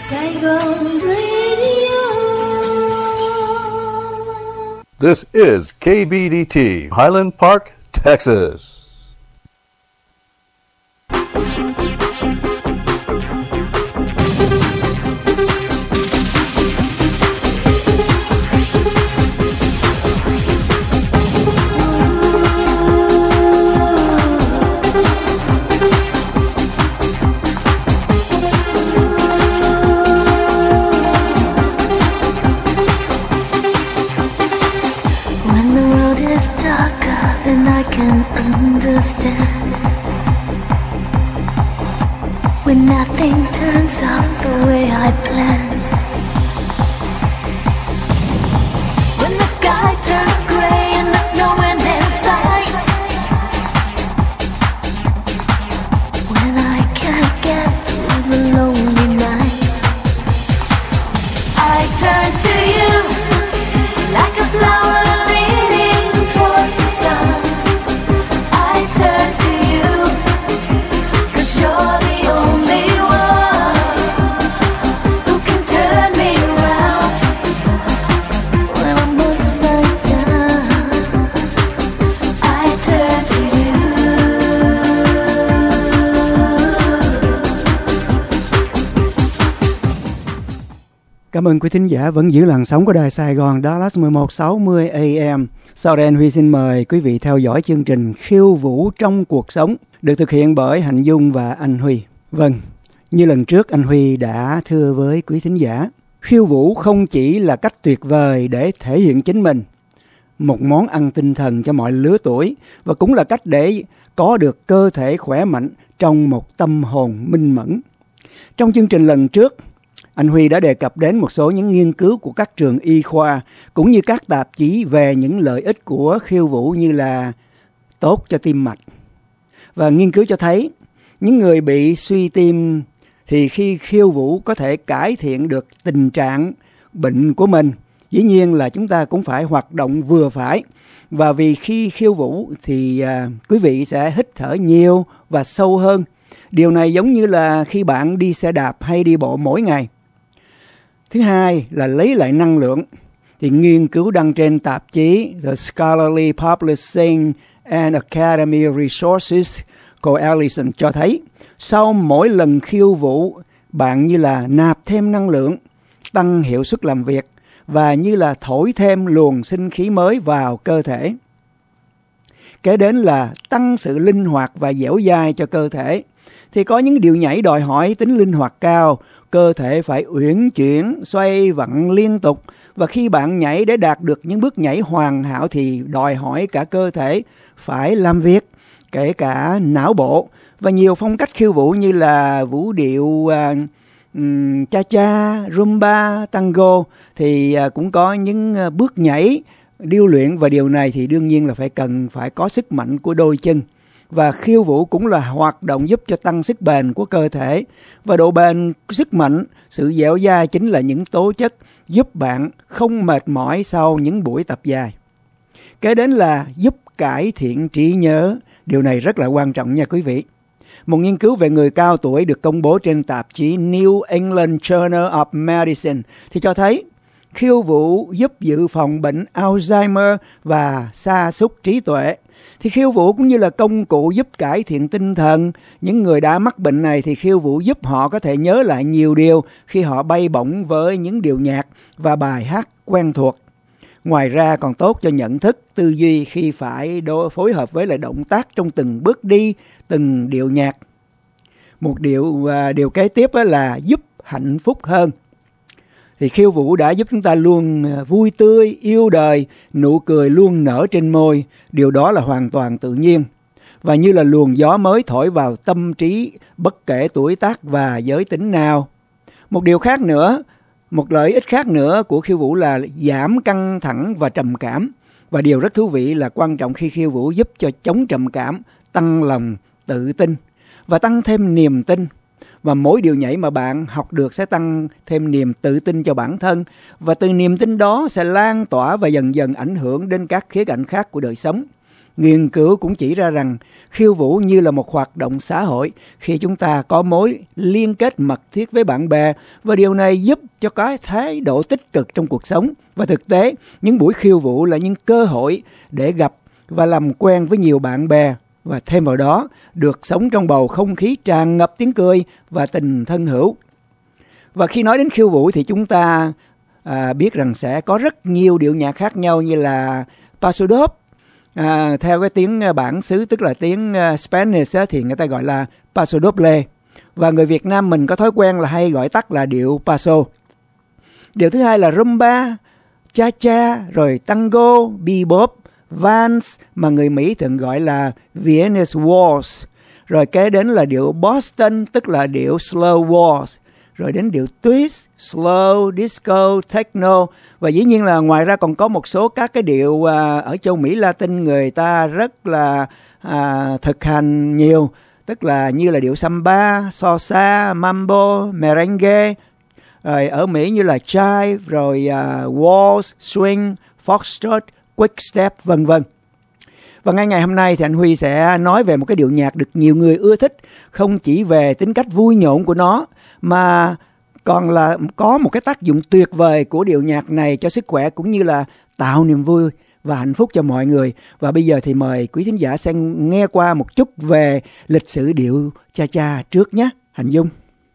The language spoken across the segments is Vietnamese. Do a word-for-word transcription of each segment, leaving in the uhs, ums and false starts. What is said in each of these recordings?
Saigon Radio. This is K B D T, Highland Park, Texas. When nothing turns out the way I planned, when the sky turns gray and there's no end in sight, when I can't get through the lonely night, I turn to you like a flower leaning towards the sun. I turn to you 'cause you're the only one who can turn me around when I'm upside down. I turn to you. Cảm ơn quý thính giả vẫn giữ làn sóng của Đài Sài Gòn Dallas mười một sáu mươi A M. Sau đây anh Huy xin mời quý vị theo dõi chương trình Khiêu Vũ trong cuộc sống được thực hiện bởi Hạnh Dung và anh Huy. Vâng, như lần trước anh Huy đã thưa với quý thính giả, khiêu vũ không chỉ là cách tuyệt vời để thể hiện chính mình, một món ăn tinh thần cho mọi lứa tuổi và cũng là cách để có được cơ thể khỏe mạnh trong một tâm hồn minh mẫn. Trong chương trình lần trước, anh Huy đã đề cập đến một số những nghiên cứu của các trường y khoa cũng như các tạp chí về những lợi ích của khiêu vũ như là tốt cho tim mạch. Và nghiên cứu cho thấy những người bị suy tim thì khi khiêu vũ có thể cải thiện được tình trạng bệnh của mình. Dĩ nhiên là chúng ta cũng phải hoạt động vừa phải. Và vì khi khiêu vũ thì à, quý vị sẽ hít thở nhiều và sâu hơn. Điều này giống như là khi bạn đi xe đạp hay đi bộ mỗi ngày. Thứ hai là lấy lại năng lượng. Thì nghiên cứu đăng trên tạp chí The Scholarly Publishing and Academy Resources Coalition cho thấy sau mỗi lần khiêu vũ, bạn như là nạp thêm năng lượng, tăng hiệu suất làm việc và như là thổi thêm luồng sinh khí mới vào cơ thể. Kế đến là tăng sự linh hoạt và dẻo dai cho cơ thể. Thì có những điệu nhảy đòi hỏi tính linh hoạt cao, cơ thể phải uyển chuyển, xoay vặn liên tục. Và khi bạn nhảy để đạt được những bước nhảy hoàn hảo thì đòi hỏi cả cơ thể phải làm việc, kể cả não bộ. Và nhiều phong cách khiêu vũ như là vũ điệu uh, um, cha-cha, rumba, tango thì uh, cũng có những uh, bước nhảy điêu luyện. Và điều này thì đương nhiên là phải cần phải có sức mạnh của đôi chân. Và khiêu vũ cũng là hoạt động giúp cho tăng sức bền của cơ thể. Và độ bền, sức mạnh, sự dẻo dai chính là những tố chất giúp bạn không mệt mỏi sau những buổi tập dài. Kế đến là giúp cải thiện trí nhớ. Điều này rất là quan trọng nha quý vị. Một nghiên cứu về người cao tuổi được công bố trên tạp chí New England Journal of Medicine thì cho thấy khiêu vũ giúp dự phòng bệnh Alzheimer và sa sút trí tuệ. Thì khiêu vũ cũng như là công cụ giúp cải thiện tinh thần. Những người đã mắc bệnh này thì khiêu vũ giúp họ có thể nhớ lại nhiều điều khi họ bay bổng với những điệu nhạc và bài hát quen thuộc. Ngoài ra còn tốt cho nhận thức, tư duy khi phải phối hợp với lại động tác trong từng bước đi, từng điệu nhạc. Một điều, điều kế tiếp là giúp hạnh phúc hơn. Thì khiêu vũ đã giúp chúng ta luôn vui tươi, yêu đời, nụ cười luôn nở trên môi. Điều đó là hoàn toàn tự nhiên. Và như là luồng gió mới thổi vào tâm trí bất kể tuổi tác và giới tính nào. Một điều khác nữa, một lợi ích khác nữa của khiêu vũ là giảm căng thẳng và trầm cảm. Và điều rất thú vị là quan trọng khi khiêu vũ giúp cho chống trầm cảm, tăng lòng tự tin và tăng thêm niềm tin. Và mỗi điều nhảy mà bạn học được sẽ tăng thêm niềm tự tin cho bản thân. Và từ niềm tin đó sẽ lan tỏa và dần dần ảnh hưởng đến các khía cạnh khác của đời sống. Nghiên cứu cũng chỉ ra rằng khiêu vũ như là một hoạt động xã hội khi chúng ta có mối liên kết mật thiết với bạn bè, và điều này giúp cho cái thái độ tích cực trong cuộc sống. Và thực tế, những buổi khiêu vũ là những cơ hội để gặp và làm quen với nhiều bạn bè, và thêm vào đó được sống trong bầu không khí tràn ngập tiếng cười và tình thân hữu. Và khi nói đến khiêu vũ thì chúng ta à, biết rằng sẽ có rất nhiều điệu nhạc khác nhau, như là Paso Doble. À, theo cái tiếng bản xứ, tức là tiếng uh, Spanish á, thì người ta gọi là Paso Doble. Và người Việt Nam mình có thói quen là hay gọi tắt là điệu Paso. Điều thứ hai là Rumba, Cha Cha, rồi Tango, Bebop, Vals mà người Mỹ thường gọi là Viennese Waltz. Rồi kế đến là điệu Boston, tức là điệu Slow Waltz. Rồi đến điệu twist, slow, disco, techno. Và dĩ nhiên là ngoài ra còn có một số các cái điệu à, ở châu Mỹ Latin người ta rất là à, thực hành nhiều. Tức là như là điệu samba, salsa, mambo, merengue. Rồi ở Mỹ như là jive, rồi uh, waltz, swing, foxtrot, quick step, vân vân. Và ngay ngày hôm nay thì anh Huy sẽ nói về một cái điệu nhạc được nhiều người ưa thích, không chỉ về tính cách vui nhộn của nó, mà còn là có một cái tác dụng tuyệt vời của điệu nhạc này cho sức khỏe, cũng như là tạo niềm vui và hạnh phúc cho mọi người. Và bây giờ thì mời quý thính giả sẽ nghe qua một chút về lịch sử điệu cha cha trước nhé. Hành Dung.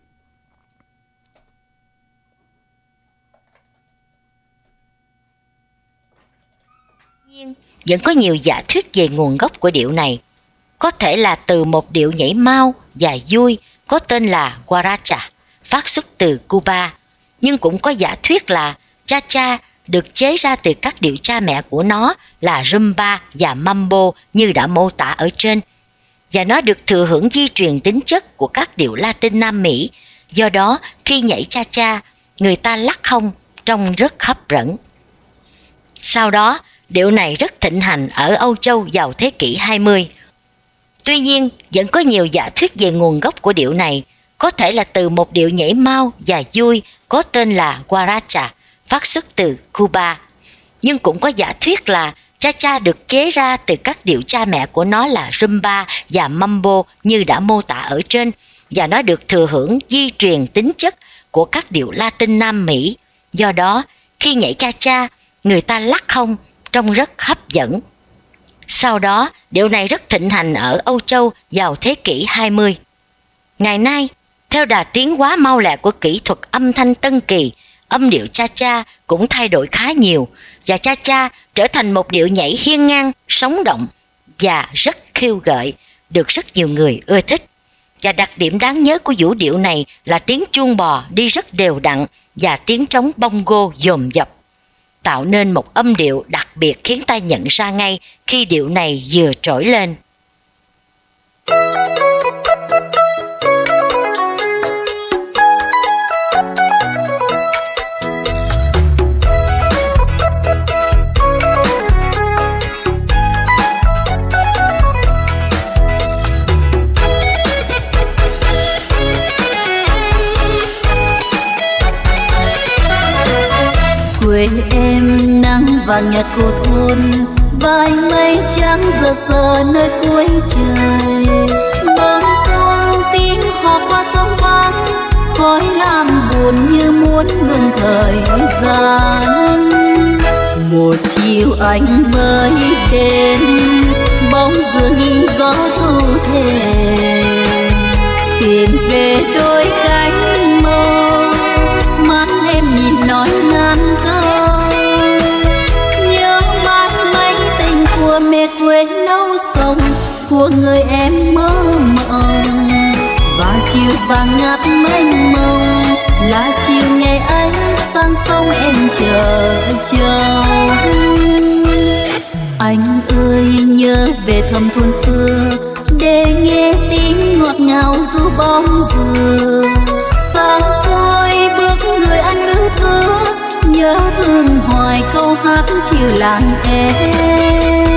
Vẫn có nhiều giả thuyết về nguồn gốc của điệu này. Có thể là từ một điệu nhảy mau và vui có tên là Guaracha, phát xuất từ Cuba. Nhưng cũng có giả thuyết là cha cha được chế ra từ các điệu cha mẹ của nó là Rumba và Mambo như đã mô tả ở trên. Và nó được thừa hưởng di truyền tính chất của các điệu Latin Nam Mỹ. Do đó, khi nhảy cha cha, người ta lắc hông trông rất hấp dẫn. Sau đó, điệu này rất thịnh hành ở Âu Châu vào thế kỷ hai mươi. Tuy nhiên, vẫn có nhiều giả thuyết về nguồn gốc của điệu này, có thể là từ một điệu nhảy mau và vui có tên là Guaracha, phát xuất từ Cuba. Nhưng cũng có giả thuyết là cha cha được chế ra từ các điệu cha mẹ của nó là Rumba và Mambo như đã mô tả ở trên, và nó được thừa hưởng di truyền tính chất của các điệu Latin Nam Mỹ. Do đó, khi nhảy cha cha, người ta lắc hông trông rất hấp dẫn. Sau đó, điệu này rất thịnh hành ở Âu Châu vào thế kỷ hai mươi. Ngày nay, theo đà tiến hóa mau lẹ của kỹ thuật âm thanh tân kỳ, âm điệu cha cha cũng thay đổi khá nhiều, và cha cha trở thành một điệu nhảy hiên ngang, sống động và rất khiêu gợi, được rất nhiều người ưa thích. Và đặc điểm đáng nhớ của vũ điệu này là tiếng chuông bò đi rất đều đặn và tiếng trống bongo dồn dập, tạo nên một âm điệu đặc biệt khiến ta nhận ra ngay khi điệu này vừa trỗi lên. Quê em nắng vàng nhạt cô thôn, vài mây trắng giờ giờ nơi cuối trời. Bâng khuâng tiếng hò qua sông vắng, khói làm buồn như muốn ngừng thời gian. Một chiều anh mới đến, bóng dưng gió du thềm, tìm về đôi cánh mơ, mắt em nhìn nói ngàn câu. Nhớ mãi mấy tình của mẹ quê nấu sông, của người em mơ mộng. Và chiều vàng ngát mênh mông, là chiều ngày ấy sang sông em chờ chờ. Anh ơi nhớ về thăm thôn xưa, để nghe tiếng ngọt ngào ru bóng dừa. Xa xôi bước người anh ư thơ, nhớ thương hoài câu hát chiều làng em.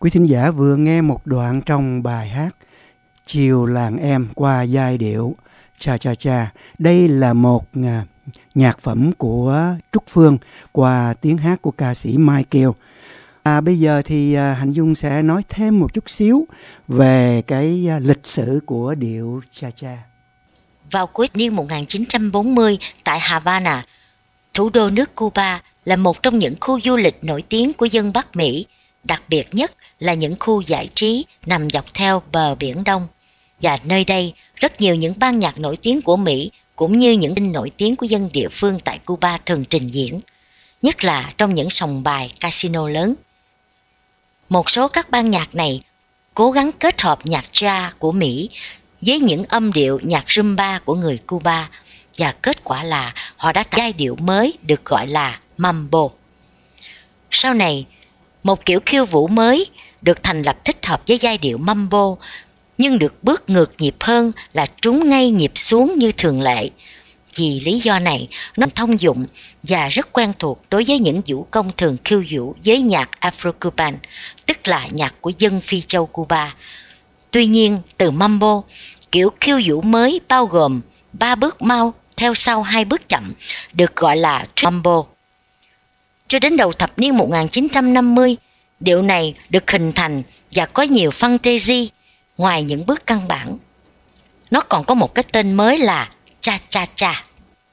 Quý thính giả vừa nghe một đoạn trong bài hát Chiều Làng Em qua giai điệu Cha Cha Cha. Đây là một nhạc phẩm của Trúc Phương qua tiếng hát của ca sĩ Michael. À, bây giờ thì à, Hạnh Dung sẽ nói thêm một chút xíu về cái à, lịch sử của điệu Cha Cha. Vào cuối niên một nghìn chín trăm bốn mươi tại Havana, thủ đô nước Cuba là một trong những khu du lịch nổi tiếng của dân Bắc Mỹ, đặc biệt nhất là những khu giải trí nằm dọc theo bờ Biển Đông. Và nơi đây, rất nhiều những ban nhạc nổi tiếng của Mỹ cũng như những tin nổi tiếng của dân địa phương tại Cuba thường trình diễn, nhất là trong những sòng bài casino lớn. Một số các ban nhạc này cố gắng kết hợp nhạc jazz của Mỹ với những âm điệu nhạc rumba của người Cuba, và kết quả là họ đã giai điệu mới được gọi là mambo. Sau này, một kiểu khiêu vũ mới được thành lập thích hợp với giai điệu mambo, nhưng được bước ngược nhịp hơn là trúng ngay nhịp xuống như thường lệ. Vì lý do này, nó thông dụng và rất quen thuộc đối với những vũ công thường khiêu vũ với nhạc Afro-Cuban, tức là nhạc của dân Phi châu Cuba. Tuy nhiên, từ mambo, kiểu khiêu vũ mới bao gồm ba bước mau theo sau hai bước chậm, được gọi là mambo. Cho đến đầu thập niên một nghìn chín trăm năm mươi, điệu này được hình thành và có nhiều fantasy ngoài những bước căn bản. Nó còn có một cái tên mới là Cha Cha Cha.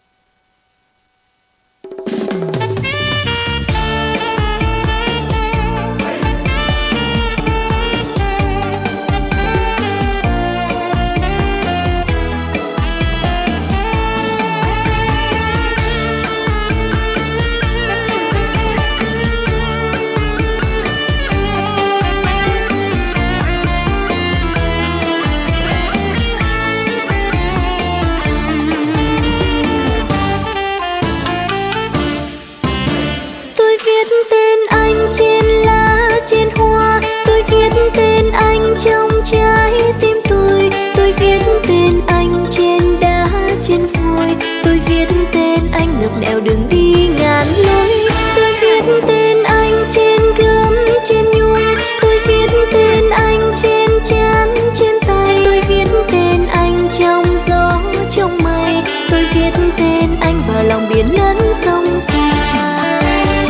Trong trái tim tôi, tôi viết tên anh trên đá trên phôi. Tôi viết tên anh ngập nẻo đường đi ngàn lối. Tôi viết tên anh trên gấm trên nhung. Tôi viết tên anh trên trán trên tay. Tôi viết tên anh trong gió trong mây. Tôi viết tên anh vào lòng biển lớn sông dài.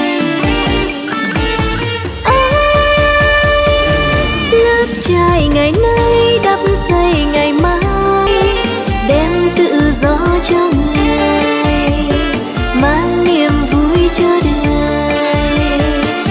Trai ngày nay đắp xây ngày mai, đem tự do cho người, mang niềm vui cho đời.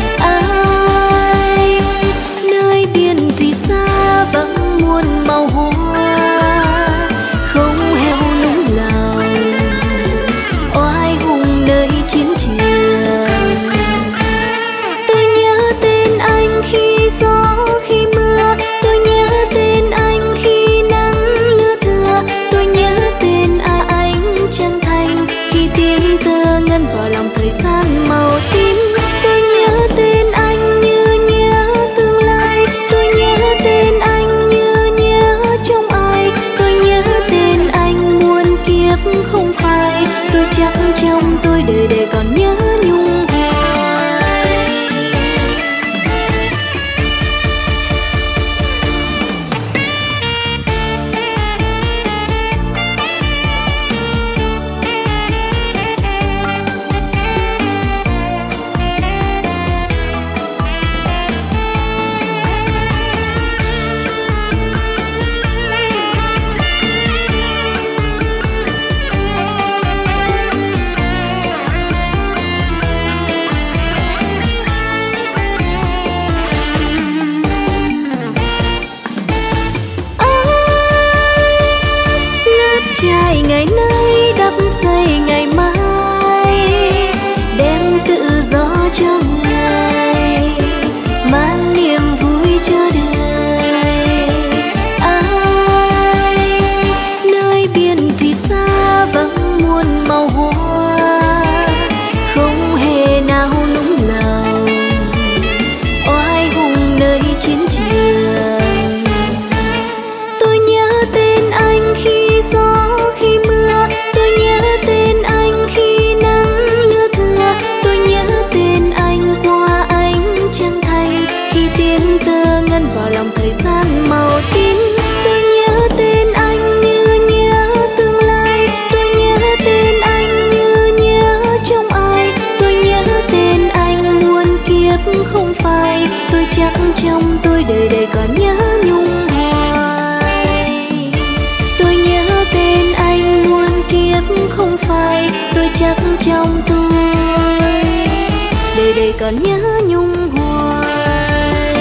Ai nơi biển thì xa vắng muôn màu hoa, không heo núng lòng oai hùng nơi chiến trường. Tôi nhớ tên anh khi gió khi mưa, tôi nhớ tên anh khi nắng lưa thưa. Tôi nhớ tên à anh chân thành khi tiếng tơ ngân vào lòng thời gian màu tím. Tôi nhớ tên anh như nhớ tương lai. Tôi nhớ tên anh như nhớ trong ai. Tôi nhớ tên anh muôn kiếp không phai. Tôi chắc trong tôi đời đời còn nhớ nhung hoài. về còn nhớ nhung hoài.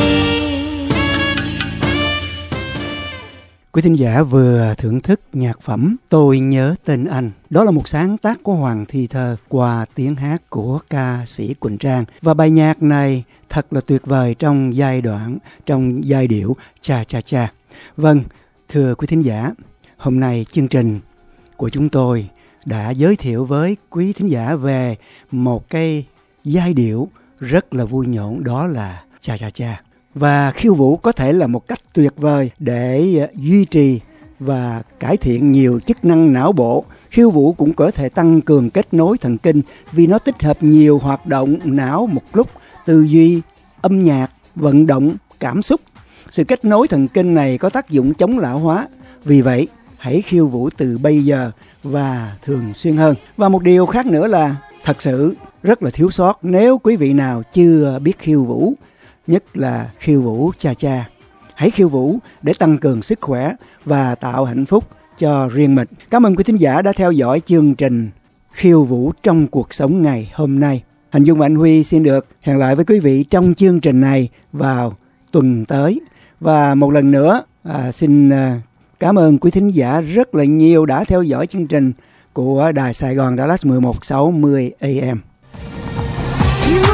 Quý thính giả vừa thưởng thức nhạc phẩm Tôi Nhớ Tên Anh. Đó là một sáng tác của Hoàng Thi Thơ qua tiếng hát của ca sĩ Quỳnh Trang. Và bài nhạc này thật là tuyệt vời trong giai đoạn, trong giai điệu cha cha cha. Vâng, thưa quý thính giả, hôm nay chương trình của chúng tôi đã giới thiệu với quý thính giả về một cái giai điệu rất là vui nhộn, đó là cha cha cha. Và khiêu vũ có thể là một cách tuyệt vời để duy trì và cải thiện nhiều chức năng não bộ. Khiêu vũ cũng có thể tăng cường kết nối thần kinh vì nó tích hợp nhiều hoạt động não một lúc, tư duy, âm nhạc, vận động, cảm xúc. Sự kết nối thần kinh này có tác dụng chống lão hóa. Vì vậy, hãy khiêu vũ từ bây giờ và thường xuyên hơn. Và một điều khác nữa là thật sự rất là thiếu sót nếu quý vị nào chưa biết khiêu vũ, nhất là khiêu vũ cha cha. Hãy khiêu vũ để tăng cường sức khỏe và tạo hạnh phúc cho riêng mình. Cảm ơn quý thính giả đã theo dõi chương trình Khiêu vũ trong cuộc sống ngày hôm nay. Hành Dung và Anh Huy xin được hẹn lại với quý vị trong chương trình này vào tuần tới. Và một lần nữa à, xin à, cảm ơn quý thính giả rất là nhiều đã theo dõi chương trình của Đài Sài Gòn Dallas mười một sáu mươi A M.